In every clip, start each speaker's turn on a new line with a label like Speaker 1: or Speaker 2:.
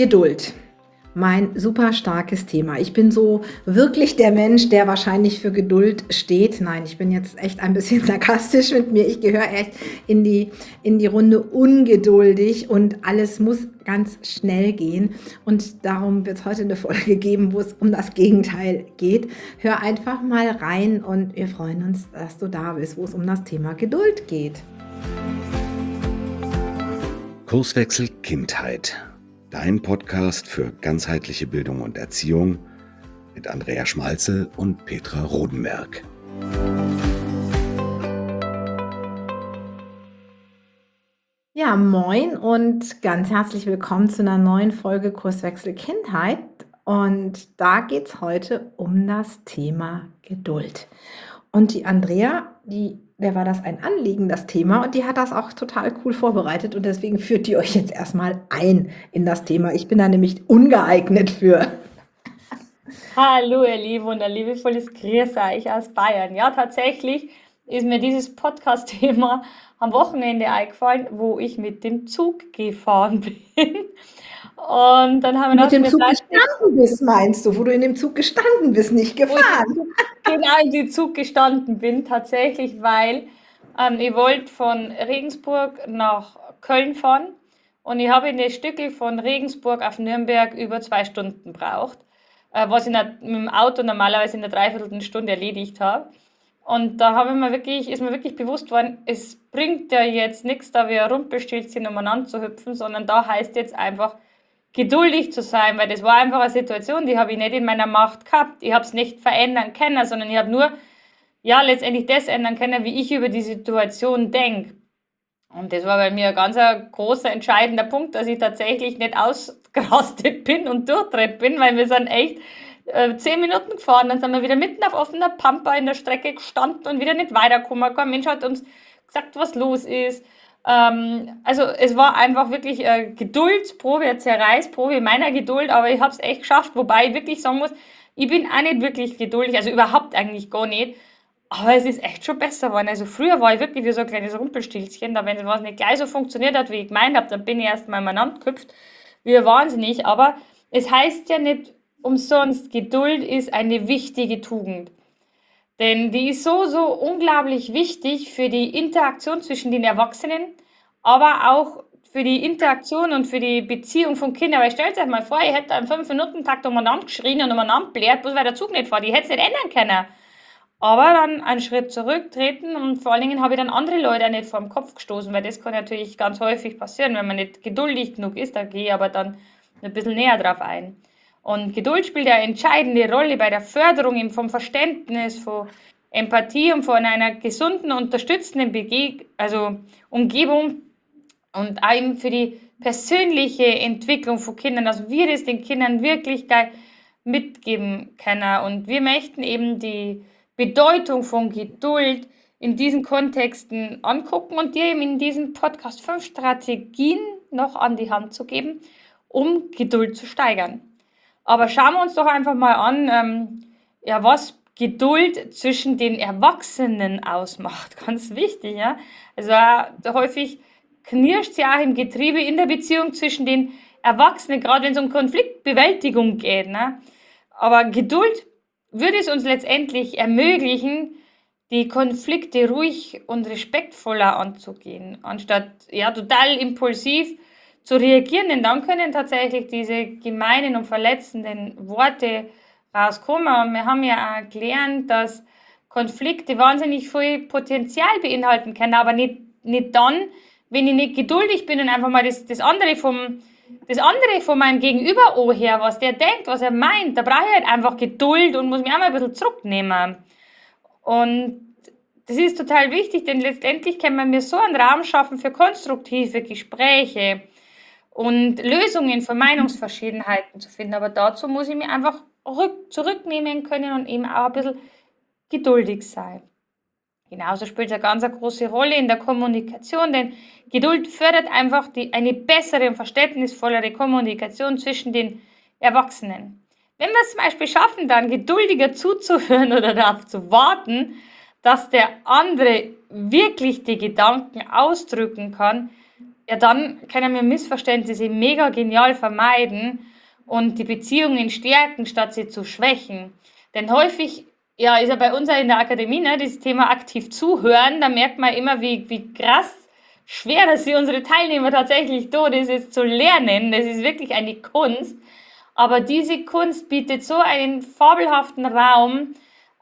Speaker 1: Geduld. Mein super starkes Thema. Ich bin so wirklich der Mensch, der wahrscheinlich für Geduld steht. Nein, ich bin jetzt echt ein bisschen sarkastisch mit mir. Ich gehöre echt in die Runde ungeduldig und alles muss ganz schnell gehen. Und darum wird es heute eine Folge geben, wo es um das Gegenteil geht. Hör einfach mal rein und wir freuen uns, dass du da bist, wo es um das Thema Geduld geht.
Speaker 2: Kurswechsel Kindheit. Dein Podcast für ganzheitliche Bildung und Erziehung mit Andrea Schmalzel und Petra Rodenberg.
Speaker 1: Ja, moin und ganz herzlich willkommen zu einer neuen Folge Kurswechsel Kindheit. Und da geht es heute um das Thema Geduld. Und die Andrea, der war das ein Anliegen, das Thema, und die hat das auch total cool vorbereitet. Und deswegen führt die euch jetzt erstmal ein in das Thema. Ich bin da nämlich ungeeignet für.
Speaker 3: Hallo ihr Lieben und ein liebevolles Grüß euch aus Bayern. Ja, tatsächlich ist mir dieses Podcast-Thema am Wochenende eingefallen, wo ich mit dem Zug gefahren bin. Und dann haben wir
Speaker 1: Mit dem
Speaker 3: gedacht,
Speaker 1: Zug
Speaker 3: wir
Speaker 1: gestanden bist, meinst du, wo du in dem Zug gestanden bist, nicht gefahren.
Speaker 3: genau in den Zug gestanden bin, tatsächlich, weil ich wollte von Regensburg nach Köln fahren und ich habe in das Stückel von Regensburg auf Nürnberg über 2 Stunden braucht, was ich mit dem Auto normalerweise in einer Dreiviertelstunde erledigt habe. Und da ist mir wirklich bewusst worden, es bringt ja jetzt nichts, da wir Rumpelstilzchen umeinander zu hüpfen, sondern da heißt jetzt einfach, geduldig zu sein, weil das war einfach eine Situation, die habe ich nicht in meiner Macht gehabt. Ich habe es nicht verändern können, sondern ich habe nur, ja, letztendlich das ändern können, wie ich über die Situation denke. Und das war bei mir ein ganz großer, entscheidender Punkt, dass ich tatsächlich nicht ausgerastet bin und durchdreht bin, weil wir sind echt 10 Minuten gefahren, dann sind wir wieder mitten auf offener Pampa in der Strecke gestanden und wieder nicht weitergekommen. Kein Mensch hat uns gesagt, was los ist. Also es war einfach wirklich eine Geduldsprobe, eine Zerreißprobe meiner Geduld, aber ich habe es echt geschafft, wobei ich wirklich sagen muss, ich bin auch nicht wirklich geduldig, also überhaupt eigentlich gar nicht, aber es ist echt schon besser geworden. Also früher war ich wirklich wie so ein kleines Rumpelstilzchen, da wenn was nicht gleich so funktioniert hat, wie ich gemeint habe, dann bin ich erst mal umeinander gehüpft, wie wahnsinnig, aber es heißt ja nicht umsonst, Geduld ist eine wichtige Tugend. Denn die ist so, so unglaublich wichtig für die Interaktion zwischen den Erwachsenen, aber auch für die Interaktion und für die Beziehung von Kindern. Weil stellt euch mal vor, ich hätte einen 5-Minuten-Takt umeinander geschrien und umeinander blärt, bloß weil der Zug nicht fährt. Ich hätte es nicht ändern können. Aber dann einen Schritt zurücktreten und vor allen Dingen habe ich dann andere Leute auch nicht vor den Kopf gestoßen, weil das kann natürlich ganz häufig passieren, wenn man nicht geduldig genug ist. Da gehe ich aber dann ein bisschen näher drauf ein. Und Geduld spielt eine entscheidende Rolle bei der Förderung vom Verständnis, von Empathie und von einer gesunden, unterstützenden Umgebung und auch eben für die persönliche Entwicklung von Kindern, dass wir das den Kindern wirklich geil mitgeben können. Und wir möchten eben die Bedeutung von Geduld in diesen Kontexten angucken und dir eben in diesem Podcast 5 Strategien noch an die Hand zu geben, um Geduld zu steigern. Aber schauen wir uns doch einfach mal an, was Geduld zwischen den Erwachsenen ausmacht. Ganz wichtig, ja. Also häufig knirscht sie auch im Getriebe in der Beziehung zwischen den Erwachsenen, gerade wenn es um Konfliktbewältigung geht. Ne? Aber Geduld würde es uns letztendlich ermöglichen, die Konflikte ruhig und respektvoller anzugehen, anstatt total impulsiv zu reagieren, denn dann können tatsächlich diese gemeinen und verletzenden Worte rauskommen. Und wir haben ja auch gelernt, dass Konflikte wahnsinnig viel Potenzial beinhalten können, aber nicht dann, wenn ich nicht geduldig bin und einfach mal das andere von meinem Gegenüber anhöre, was der denkt, was er meint. Da brauche ich halt einfach Geduld und muss mich auch mal ein bisschen zurücknehmen. Und das ist total wichtig, denn letztendlich kann man mir so einen Raum schaffen für konstruktive Gespräche und Lösungen für Meinungsverschiedenheiten zu finden. Aber dazu muss ich mich einfach zurücknehmen können und eben auch ein bisschen geduldig sein. Genauso spielt es eine ganz große Rolle in der Kommunikation, denn Geduld fördert einfach eine bessere und verständnisvollere Kommunikation zwischen den Erwachsenen. Wenn wir es zum Beispiel schaffen, dann geduldiger zuzuhören oder darauf zu warten, dass der andere wirklich die Gedanken ausdrücken kann, ja, dann können wir Missverständnisse mega genial vermeiden und die Beziehungen stärken, statt sie zu schwächen. Denn häufig, ja, ist ja bei uns ja in der Akademie, ne, dieses Thema aktiv zuhören, da merkt man immer, wie krass schwer das für unsere Teilnehmer tatsächlich tun, das jetzt zu lernen. Das ist wirklich eine Kunst. Aber diese Kunst bietet so einen fabelhaften Raum,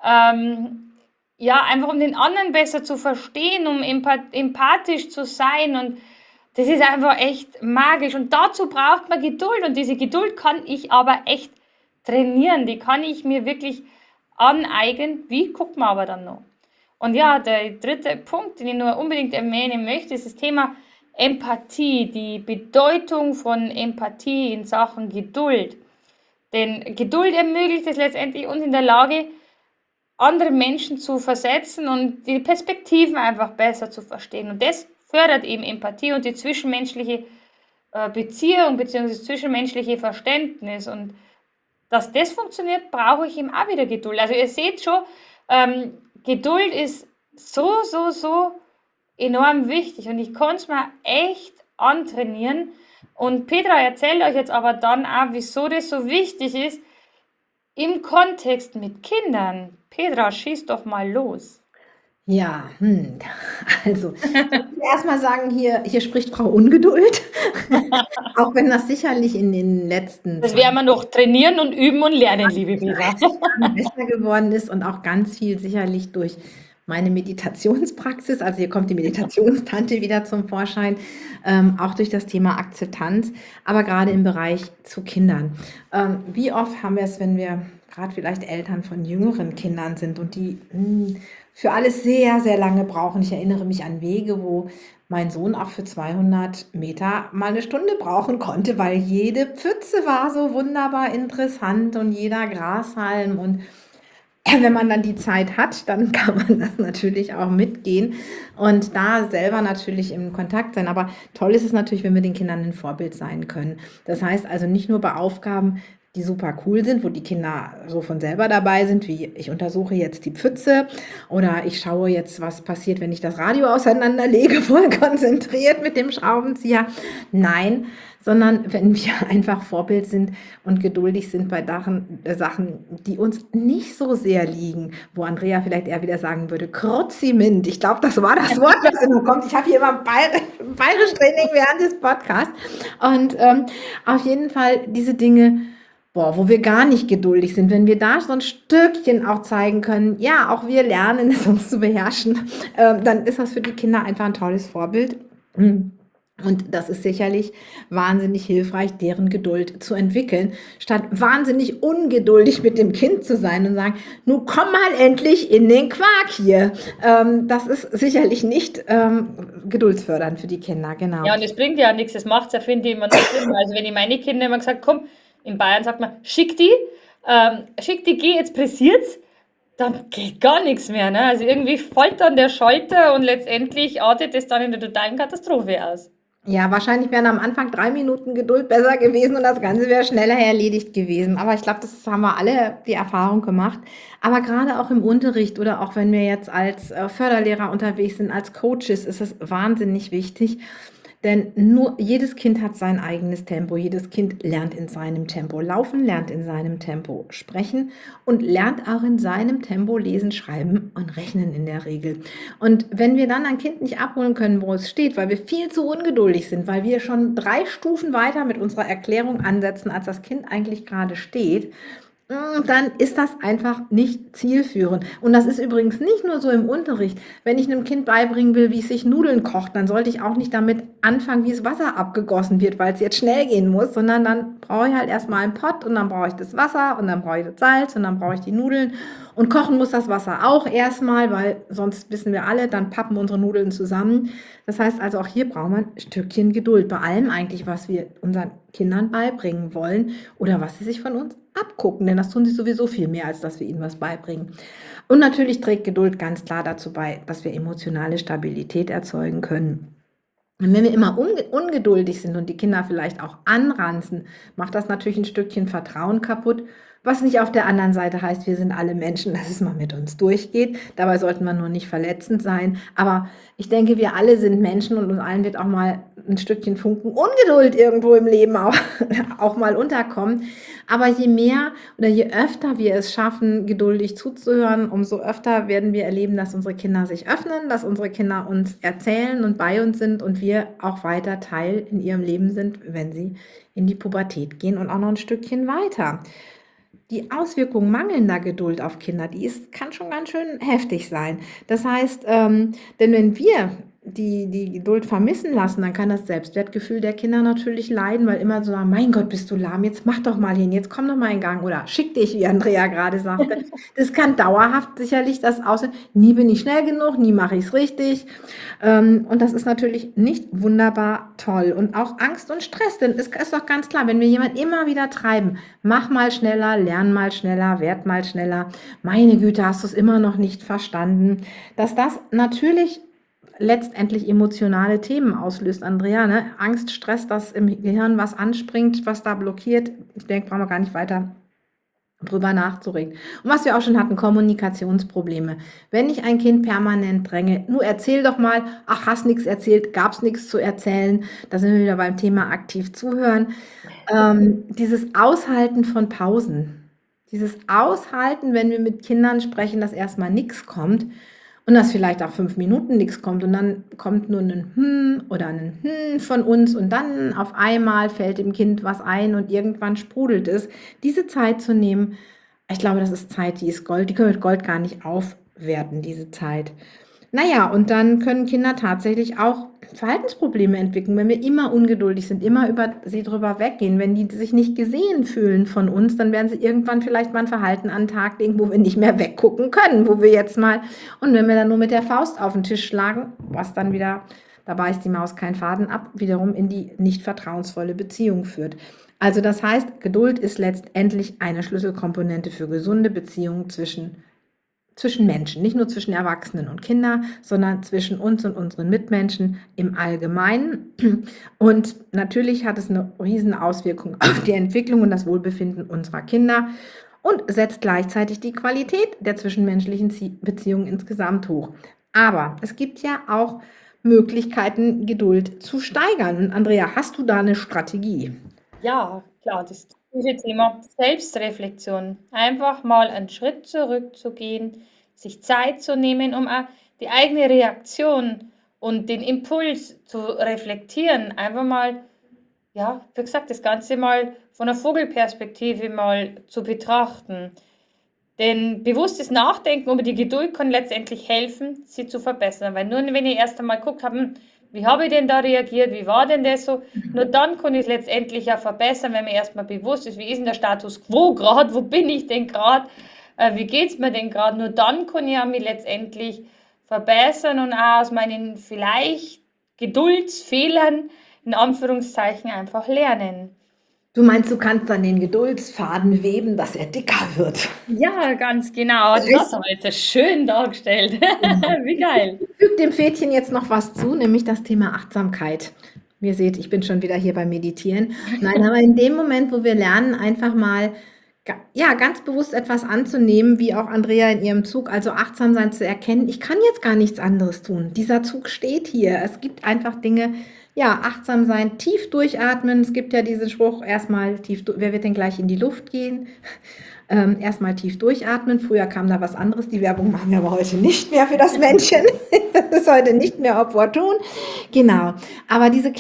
Speaker 3: ja, einfach um den anderen besser zu verstehen, um empathisch zu sein, und das ist einfach echt magisch, und dazu braucht man Geduld, und diese Geduld kann ich aber echt trainieren, die kann ich mir wirklich aneignen. Wie, guckt man aber dann noch. Und ja, der dritte Punkt, den ich nur unbedingt erwähnen möchte, ist das Thema Empathie, die Bedeutung von Empathie in Sachen Geduld. Denn Geduld ermöglicht es letztendlich uns in der Lage, andere Menschen zu versetzen und die Perspektiven einfach besser zu verstehen. Und das fördert eben Empathie und die zwischenmenschliche Beziehung bzw. das zwischenmenschliche Verständnis. Und dass das funktioniert, brauche ich eben auch wieder Geduld. Also ihr seht schon, Geduld ist so enorm wichtig, und ich konnte es mir echt antrainieren. Und Petra erzählt euch jetzt aber dann auch, wieso das so wichtig ist im Kontext mit Kindern. Petra, schieß doch mal los.
Speaker 1: Ja, also ich will erstmal sagen, hier spricht Frau Ungeduld, auch wenn das sicherlich in den letzten
Speaker 3: Das
Speaker 1: 20
Speaker 3: werden wir noch trainieren und üben und lernen, liebe Petra.
Speaker 1: Jahren besser geworden ist, und auch ganz viel sicherlich durch meine Meditationspraxis. Also hier kommt die Meditationstante wieder zum Vorschein, auch durch das Thema Akzeptanz, aber gerade im Bereich zu Kindern. Wie oft haben wir es, wenn wir gerade vielleicht Eltern von jüngeren Kindern sind und die für alles sehr, sehr lange brauchen. Ich erinnere mich an Wege, wo mein Sohn auch für 200 Meter mal eine Stunde brauchen konnte, weil jede Pfütze war so wunderbar interessant und jeder Grashalm, und wenn man dann die Zeit hat, dann kann man das natürlich auch mitgehen und da selber natürlich im Kontakt sein. Aber toll ist es natürlich, wenn wir den Kindern ein Vorbild sein können. Das heißt also nicht nur bei Aufgaben, die super cool sind, wo die Kinder so von selber dabei sind, wie ich untersuche jetzt die Pfütze oder ich schaue jetzt, was passiert, wenn ich das Radio auseinanderlege, voll konzentriert mit dem Schraubenzieher. Nein, sondern wenn wir einfach Vorbild sind und geduldig sind bei Sachen, die uns nicht so sehr liegen, wo Andrea vielleicht eher wieder sagen würde, Kruziment. Ich glaube, das war das Wort, was immer kommt. Ich habe hier immer bayerisch Training während des Podcasts. Und auf jeden Fall diese Dinge, wo wir gar nicht geduldig sind, wenn wir da so ein Stückchen auch zeigen können, ja, auch wir lernen es, uns zu beherrschen, dann ist das für die Kinder einfach ein tolles Vorbild. Und das ist sicherlich wahnsinnig hilfreich, deren Geduld zu entwickeln, statt wahnsinnig ungeduldig mit dem Kind zu sein und sagen, nun komm mal endlich in den Quark hier. Das ist sicherlich nicht geduldsfördernd für die Kinder, genau.
Speaker 3: Ja, und es bringt ja nichts, das macht es ja, finde ich, immer noch schlimmer. Also wenn ich meine Kinder immer gesagt, komm, in Bayern sagt man, schick die, geh, jetzt pressiert's, dann geht gar nichts mehr. Ne? Also irgendwie fällt dann der Schalter und letztendlich artet es dann in der totalen Katastrophe aus.
Speaker 1: Ja, wahrscheinlich wären am Anfang 3 Minuten Geduld besser gewesen und das Ganze wäre schneller erledigt gewesen. Aber ich glaube, das haben wir alle die Erfahrung gemacht. Aber gerade auch im Unterricht oder auch wenn wir jetzt als Förderlehrer unterwegs sind, als Coaches, ist es wahnsinnig wichtig. Denn nur jedes Kind hat sein eigenes Tempo. Jedes Kind lernt in seinem Tempo laufen, lernt in seinem Tempo sprechen und lernt auch in seinem Tempo lesen, schreiben und rechnen in der Regel. Und wenn wir dann ein Kind nicht abholen können, wo es steht, weil wir viel zu ungeduldig sind, weil wir schon 3 Stufen weiter mit unserer Erklärung ansetzen, als das Kind eigentlich gerade steht, dann ist das einfach nicht zielführend. Und das ist übrigens nicht nur so im Unterricht. Wenn ich einem Kind beibringen will, wie es sich Nudeln kocht, dann sollte ich auch nicht damit anfangen, wie es Wasser abgegossen wird, weil es jetzt schnell gehen muss, sondern dann brauche ich halt erstmal einen Pott und dann brauche ich das Wasser und dann brauche ich das Salz und dann brauche ich die Nudeln. Und kochen muss das Wasser auch erstmal, weil sonst wissen wir alle, dann pappen unsere Nudeln zusammen. Das heißt also, auch hier brauchen wir ein Stückchen Geduld bei allem eigentlich, was wir unseren Kindern beibringen wollen oder was sie sich von uns abgucken, denn das tun sie sowieso viel mehr, als dass wir ihnen was beibringen. Und natürlich trägt Geduld ganz klar dazu bei, dass wir emotionale Stabilität erzeugen können. Und wenn wir immer ungeduldig sind und die Kinder vielleicht auch anranzen, macht das natürlich ein Stückchen Vertrauen kaputt. Was nicht auf der anderen Seite heißt, wir sind alle Menschen, dass es mal mit uns durchgeht. Dabei sollten wir nur nicht verletzend sein. Aber ich denke, wir alle sind Menschen und uns allen wird auch mal ein Stückchen Funken Ungeduld irgendwo im Leben auch mal unterkommen. Aber je mehr oder je öfter wir es schaffen, geduldig zuzuhören, umso öfter werden wir erleben, dass unsere Kinder sich öffnen, dass unsere Kinder uns erzählen und bei uns sind und wir auch weiter Teil in ihrem Leben sind, wenn sie in die Pubertät gehen und auch noch ein Stückchen weiter. Die Auswirkung mangelnder Geduld auf Kinder, kann schon ganz schön heftig sein. Das heißt, denn wenn wir die Geduld vermissen lassen, dann kann das Selbstwertgefühl der Kinder natürlich leiden, weil immer so sagen, mein Gott, bist du lahm, jetzt mach doch mal hin, jetzt komm doch mal in Gang oder schick dich, wie Andrea gerade sagte. Das kann dauerhaft sicherlich das aussehen, nie bin ich schnell genug, nie mache ich es richtig. Und das ist natürlich nicht wunderbar toll. Und auch Angst und Stress, denn es ist doch ganz klar, wenn wir jemanden immer wieder treiben, mach mal schneller, lern mal schneller, werd mal schneller, meine Güte, hast du es immer noch nicht verstanden, dass das natürlich letztendlich emotionale Themen auslöst, Andrea, ne? Angst, Stress, dass im Gehirn was anspringt, was da blockiert. Ich denke, brauchen wir gar nicht weiter drüber nachzureden. Und was wir auch schon hatten, Kommunikationsprobleme. Wenn ich ein Kind permanent dränge, nur erzähl doch mal, ach, hast nichts erzählt, gab's nichts zu erzählen, da sind wir wieder beim Thema aktiv zuhören. Dieses Aushalten von Pausen, dieses Aushalten, wenn wir mit Kindern sprechen, dass erstmal nichts kommt und dass vielleicht auch 5 Minuten nichts kommt und dann kommt nur ein oder ein von uns und dann auf einmal fällt dem Kind was ein und irgendwann sprudelt es. Diese Zeit zu nehmen, ich glaube, das ist Zeit, die ist Gold, die können wir mit Gold gar nicht aufwerten, diese Zeit. Naja, und dann können Kinder tatsächlich auch Verhaltensprobleme entwickeln, wenn wir immer ungeduldig sind, immer über sie drüber weggehen. Wenn die sich nicht gesehen fühlen von uns, dann werden sie irgendwann vielleicht mal ein Verhalten an den Tag legen, wo wir nicht mehr weggucken können, wo wir jetzt mal, und wenn wir dann nur mit der Faust auf den Tisch schlagen, was dann wieder, da beißt die Maus keinen Faden ab, wiederum in die nicht vertrauensvolle Beziehung führt. Also das heißt, Geduld ist letztendlich eine Schlüsselkomponente für gesunde Beziehungen zwischen Menschen, nicht nur zwischen Erwachsenen und Kindern, sondern zwischen uns und unseren Mitmenschen im Allgemeinen. Und natürlich hat es eine riesen Auswirkung auf die Entwicklung und das Wohlbefinden unserer Kinder und setzt gleichzeitig die Qualität der zwischenmenschlichen Beziehungen insgesamt hoch. Aber es gibt ja auch Möglichkeiten, Geduld zu steigern. Und Andrea, hast du da eine Strategie?
Speaker 3: Ja, klar, das typische Thema Selbstreflexion. Einfach mal einen Schritt zurückzugehen, sich Zeit zu nehmen, um auch die eigene Reaktion und den Impuls zu reflektieren. Einfach mal, ja, wie gesagt, das Ganze mal von der Vogelperspektive mal zu betrachten. Denn bewusstes Nachdenken über die Geduld kann letztendlich helfen, sie zu verbessern. Weil nur wenn ich erst einmal guckt habe, wie habe ich denn da reagiert, wie war denn das so, nur dann kann ich es letztendlich ja verbessern, wenn mir erstmal bewusst ist, wie ist denn der Status quo gerade, wo bin ich denn gerade, wie geht es mir denn gerade, nur dann kann ich ja mich letztendlich verbessern und auch aus meinen vielleicht Geduldsfehlern in Anführungszeichen einfach lernen.
Speaker 1: Du meinst, du kannst dann den Geduldsfaden weben, dass er dicker wird.
Speaker 3: Ja, ganz genau. Das hast du heute schön dargestellt. Wie geil.
Speaker 1: Ich füge dem Pferdchen jetzt noch was zu, nämlich das Thema Achtsamkeit. Ihr seht, ich bin schon wieder hier beim Meditieren. Nein, aber in dem Moment, wo wir lernen, einfach mal ja, ganz bewusst etwas anzunehmen, wie auch Andrea in ihrem Zug, also achtsam sein zu erkennen, ich kann jetzt gar nichts anderes tun. Dieser Zug steht hier. Es gibt einfach Dinge, ja, achtsam sein, tief durchatmen. Es gibt ja diesen Spruch, erstmal tief, wer wird denn gleich in die Luft gehen? Erstmal tief durchatmen. Früher kam da was anderes. Die Werbung machen wir aber heute nicht mehr für das Männchen. Das ist heute nicht mehr opportun. Genau. Aber dieser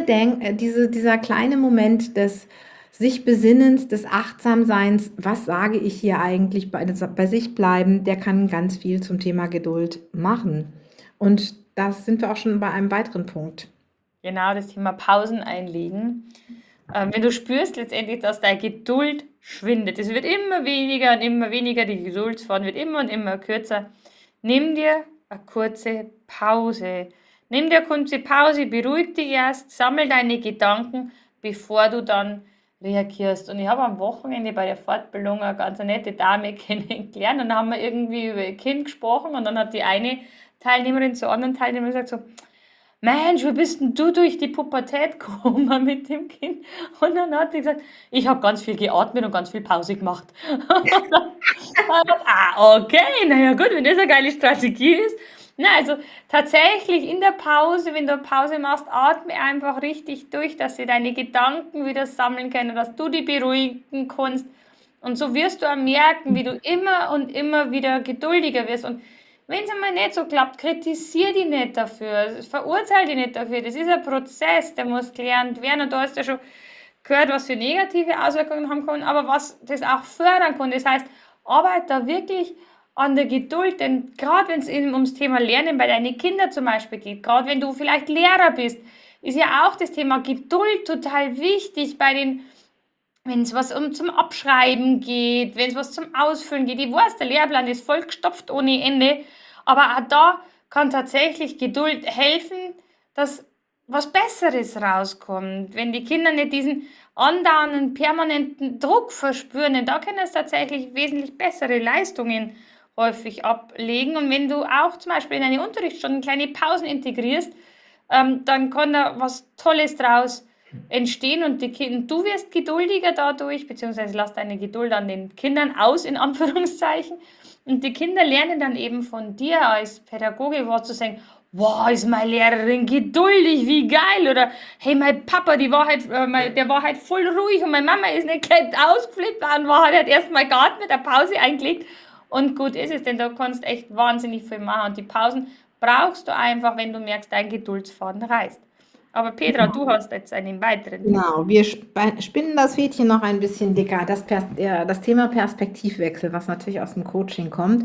Speaker 1: kleine Moment des sich Besinnens, des Achtsamseins, was sage ich hier eigentlich, bei sich bleiben, der kann ganz viel zum Thema Geduld machen. Und da sind wir auch schon bei einem weiteren Punkt.
Speaker 3: Genau, das Thema Pausen einlegen. Wenn du spürst letztendlich, dass deine Geduld schwindet, es wird immer weniger und immer weniger, die Geduldsfaden wird immer und immer kürzer, nimm dir eine kurze Pause. Nimm dir eine kurze Pause, beruhig dich erst, sammel deine Gedanken, bevor du dann reagierst. Und ich habe am Wochenende bei der Fortbildung eine ganz nette Dame kennengelernt und dann haben wir irgendwie über ihr Kind gesprochen und dann hat die eine Teilnehmerin zur anderen Teilnehmerin gesagt so, Mensch, wie bist denn du durch die Pubertät gekommen mit dem Kind? Und dann hat sie gesagt, ich habe ganz viel geatmet und ganz viel Pause gemacht. Okay, naja gut, wenn das eine geile Strategie ist. Na, also tatsächlich in der Pause, wenn du Pause machst, atme einfach richtig durch, dass sie deine Gedanken wieder sammeln können, dass du die beruhigen kannst. Und so wirst du auch merken, wie du immer und immer wieder geduldiger wirst. Und wenn es einmal nicht so klappt, kritisiere die nicht dafür, verurteile die nicht dafür. Das ist ein Prozess, der muss gelernt werden. Und da hast du ja schon gehört, was für negative Auswirkungen haben kann, aber was das auch fördern kann. Das heißt, arbeite da wirklich an der Geduld, denn gerade wenn es eben ums Thema Lernen bei deinen Kindern zum Beispiel geht, gerade wenn du vielleicht Lehrer bist, ist ja auch das Thema Geduld total wichtig bei den, wenn es was zum Abschreiben geht, wenn es was zum Ausfüllen geht. Ich weiß, der Lehrplan ist vollgestopft ohne Ende, aber auch da kann tatsächlich Geduld helfen, dass was Besseres rauskommt. Wenn die Kinder nicht diesen andauernden, permanenten Druck verspüren, denn da können es tatsächlich wesentlich bessere Leistungen häufig ablegen. Und wenn du auch zum Beispiel in deine Unterrichtsstunden kleine Pausen integrierst, dann kann da was Tolles draus entstehen und du wirst geduldiger dadurch, beziehungsweise lass deine Geduld an den Kindern aus, in Anführungszeichen. Und die Kinder lernen dann eben von dir als Pädagoge was zu sagen, wow, ist meine Lehrerin geduldig, wie geil. Oder hey, mein Papa, der war halt voll ruhig und meine Mama ist nicht gleich ausgeflippt und hat erst mal geatmet, eine Pause eingelegt. Und gut ist es, denn du kannst echt wahnsinnig viel machen. Und die Pausen brauchst du einfach, wenn du merkst, dein Geduldsfaden reißt. Aber Petra, du hast jetzt einen weiteren Tipp.
Speaker 1: Genau, wir spinnen das Fädchen noch ein bisschen dicker. Das Thema Perspektivwechsel, was natürlich aus dem Coaching kommt.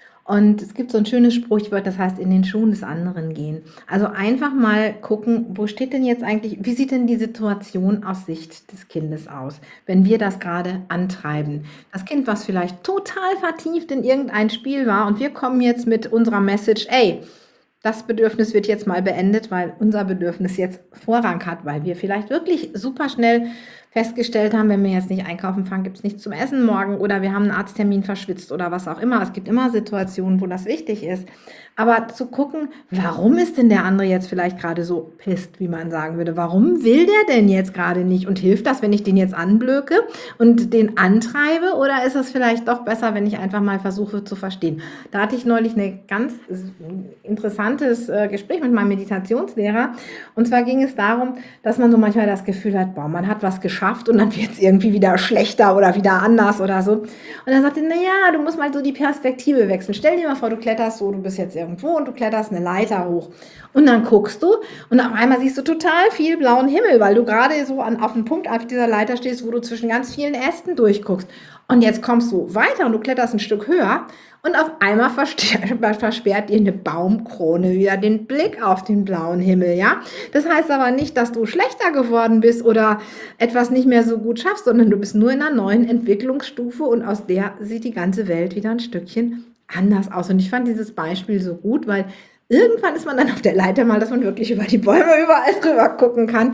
Speaker 1: Und es gibt so ein schönes Sprichwort, das heißt, in den Schuhen des anderen gehen. Also einfach mal gucken, wo steht denn jetzt eigentlich, wie sieht denn die Situation aus Sicht des Kindes aus, wenn wir das gerade antreiben. Das Kind, was vielleicht total vertieft in irgendein Spiel war und wir kommen jetzt mit unserer Message, ey, das Bedürfnis wird jetzt mal beendet, weil unser Bedürfnis jetzt Vorrang hat, weil wir vielleicht wirklich super schnell festgestellt haben, wenn wir jetzt nicht einkaufen fahren, gibt es nichts zum Essen morgen oder wir haben einen Arzttermin verschwitzt oder was auch immer. Es gibt immer Situationen, wo das wichtig ist. Aber zu gucken, warum ist denn der andere jetzt vielleicht gerade so pisst, wie man sagen würde? Warum will der denn jetzt gerade nicht? Und hilft das, wenn ich den jetzt anblöke und den antreibe? Oder ist es vielleicht doch besser, wenn ich einfach mal versuche zu verstehen? Da hatte ich neulich ein ganz interessantes Gespräch mit meinem Meditationslehrer. Und zwar ging es darum, dass man so manchmal das Gefühl hat, boah, man hat was geschafft und dann wird es irgendwie wieder schlechter oder wieder anders oder so. Und er sagte, naja, du musst mal so die Perspektive wechseln. Stell dir mal vor, du kletterst so, du bist jetzt irgendwo und du kletterst eine Leiter hoch. Und dann guckst du und auf einmal siehst du total viel blauen Himmel, weil du gerade so auf dem Punkt auf dieser Leiter stehst, wo du zwischen ganz vielen Ästen durchguckst. Und jetzt kommst du weiter und du kletterst ein Stück höher und auf einmal versperrt dir eine Baumkrone wieder den Blick auf den blauen Himmel, ja? Das heißt aber nicht, dass du schlechter geworden bist oder etwas nicht mehr so gut schaffst, sondern du bist nur in einer neuen Entwicklungsstufe und aus der sieht die ganze Welt wieder ein Stückchen anders aus. Und ich fand dieses Beispiel so gut, weil irgendwann ist man dann auf der Leiter mal, dass man wirklich über die Bäume überall drüber gucken kann.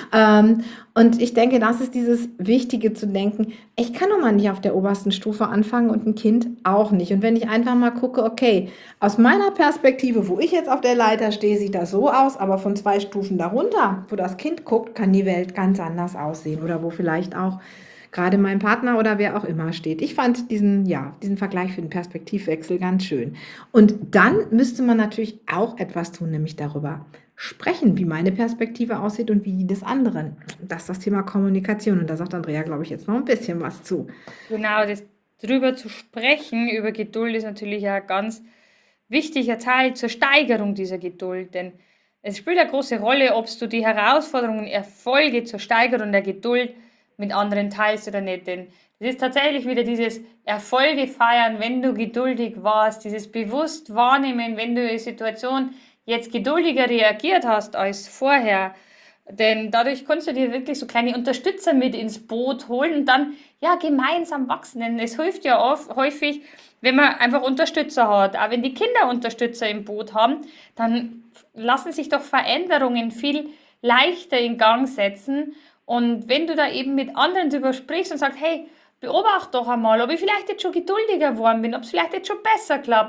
Speaker 1: Und ich denke, das ist dieses Wichtige zu denken, ich kann nun mal nicht auf der obersten Stufe anfangen und ein Kind auch nicht. Und wenn ich einfach mal gucke, okay, aus meiner Perspektive, wo ich jetzt auf der Leiter stehe, sieht das so aus, aber von 2 Stufen darunter, wo das Kind guckt, kann die Welt ganz anders aussehen oder wo vielleicht auch gerade mein Partner oder wer auch immer steht. Ich fand diesen Vergleich für den Perspektivwechsel ganz schön. Und dann müsste man natürlich auch etwas tun, nämlich darüber sprechen, wie meine Perspektive aussieht und wie die des anderen. Das ist das Thema Kommunikation. Und da sagt Andrea, glaube ich, jetzt noch ein bisschen was zu.
Speaker 3: Genau, drüber zu sprechen, über Geduld, ist natürlich ein ganz wichtiger Teil zur Steigerung dieser Geduld, denn es spielt eine große Rolle, ob du die Herausforderungen, Erfolge zur Steigerung der Geduld mit anderen teilst oder nicht, denn es ist tatsächlich wieder dieses Erfolge feiern, wenn du geduldig warst, dieses bewusst wahrnehmen, wenn du in der Situation jetzt geduldiger reagiert hast als vorher, denn dadurch kannst du dir wirklich so kleine Unterstützer mit ins Boot holen und dann ja gemeinsam wachsen, denn es hilft ja häufig, wenn man einfach Unterstützer hat. Auch wenn die Kinder Unterstützer im Boot haben, dann lassen sich doch Veränderungen viel leichter in Gang setzen. Und wenn du da eben mit anderen drüber sprichst und sagst, hey, beobachte doch einmal, ob ich vielleicht jetzt schon geduldiger geworden bin, ob es vielleicht jetzt schon besser klappt.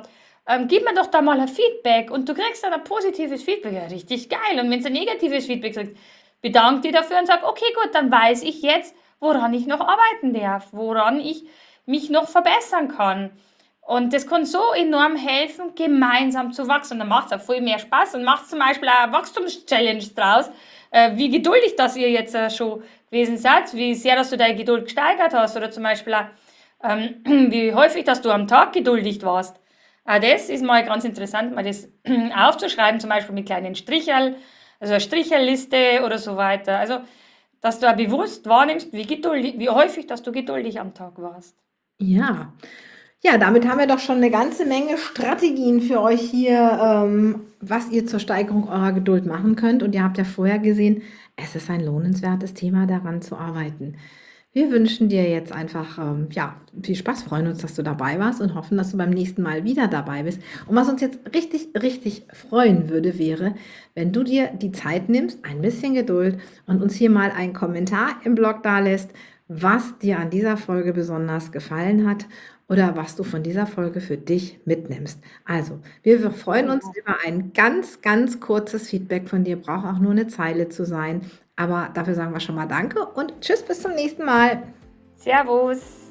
Speaker 3: gib mir doch da mal ein Feedback und du kriegst dann ein positives Feedback, ja, richtig geil. Und wenn du ein negatives Feedback kriegst, bedank dich dafür und sag, okay, gut, dann weiß ich jetzt, woran ich noch arbeiten darf, woran ich mich noch verbessern kann. Und das kann so enorm helfen, gemeinsam zu wachsen. Und dann macht es auch viel mehr Spaß und macht zum Beispiel auch eine Wachstumschallenge draus, wie geduldig das ihr jetzt schon gewesen seid, wie sehr, dass du deine Geduld gesteigert hast oder zum Beispiel auch, wie häufig, dass du am Tag geduldig warst. Das ist mal ganz interessant, mal das aufzuschreiben, zum Beispiel mit kleinen Stricherl, also eine Stricherliste oder so weiter. Also, dass du auch bewusst wahrnimmst, wie häufig, dass du geduldig am Tag warst.
Speaker 1: Ja. Ja, damit haben wir doch schon eine ganze Menge Strategien für euch hier, was ihr zur Steigerung eurer Geduld machen könnt. Und ihr habt ja vorher gesehen, es ist ein lohnenswertes Thema, daran zu arbeiten. Wir wünschen dir jetzt einfach, ja, viel Spaß, freuen uns, dass du dabei warst und hoffen, dass du beim nächsten Mal wieder dabei bist. Und was uns jetzt richtig, richtig freuen würde, wäre, wenn du dir die Zeit nimmst, ein bisschen Geduld und uns hier mal einen Kommentar im Blog dalässt, was dir an dieser Folge besonders gefallen hat oder was du von dieser Folge für dich mitnimmst. Also, wir freuen uns über ein ganz, ganz kurzes Feedback von dir. Braucht auch nur eine Zeile zu sein. Aber dafür sagen wir schon mal Danke und tschüss, bis zum nächsten Mal.
Speaker 3: Servus!